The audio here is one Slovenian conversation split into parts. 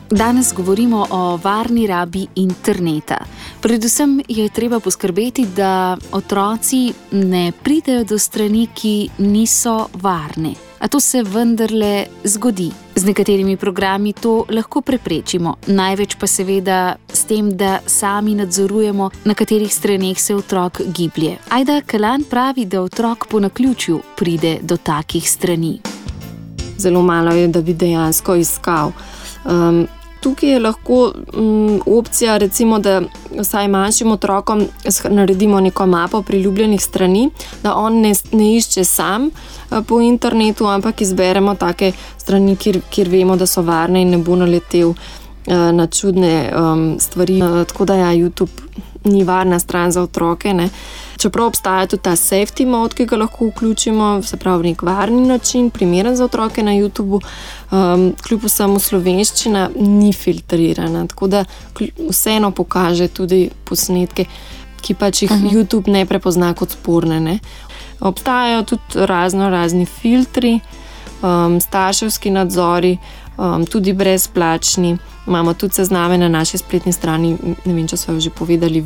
Danes govorimo o varni rabi interneta. Predvsem je treba poskrbeti, da otroci ne pridejo do strani, ki niso varne. A to se vendarle zgodi. Z nekaterimi programi to lahko preprečimo. Največ pa seveda s tem, da sami nadzorujemo, na katerih straneh se otrok giblje. Ajda Kalan pravi, da otrok po naključju pride do takih strani. Zelo malo je, da bi dejansko iskal. Tukaj je lahko opcija, recimo, da vsaj manjšim otrokom naredimo neko mapo priljubljenih strani, da on ne išče sam po internetu, ampak izberemo take strani, kjer vemo, da so varne in ne bo naletel na čudne stvari. Tako da YouTube ni varna stran za otroke, ne. Čeprav obstaja tudi ta safety mode, ki ga lahko vključimo, se pravi nek varni način, primeren za otroke na YouTubu, kljub vsemu slovenščina ni filtrirana, tako da vseeno pokaže tudi posnetke, ki pač jih YouTube ne prepozna kot sporne, ne. Obstajajo tudi razni filtri, starševski nadzori, tudi brezplačni. Imamo tudi sezname na naši spletni strani, ne vem, če smo jo že povedali,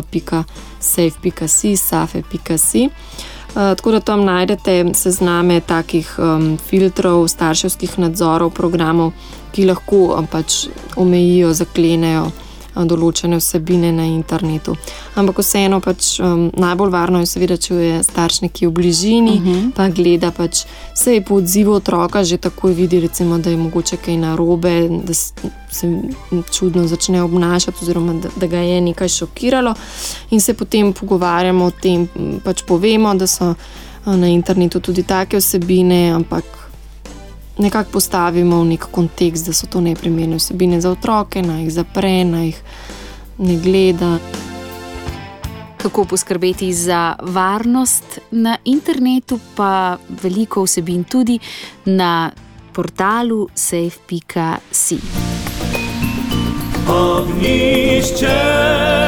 www.safe.si, safe.si. Tako da tam najdete sezname takih filtrov, starševskih nadzorov, programov, ki lahko pač omejijo, zaklenejo določene vsebine na internetu. Ampak vseeno pač najbolj varno je seveda, če je starš nekje v bližini, pa gleda pač se je po odzivu otroka že takoj vidi, recimo, da je mogoče kaj narobe, da se čudno začne obnašati oziroma da ga je nekaj šokiralo in se potem pogovarjamo o tem, pač povemo, da so na internetu tudi take vsebine, ampak nekako postavimo v nek kontekst, da so to neprimerne vsebine za otroke, naj jih zapre, naj jih ne gleda. Kako poskrbeti za varnost na internetu, pa veliko vsebin tudi na portalu safe.si. Ognišče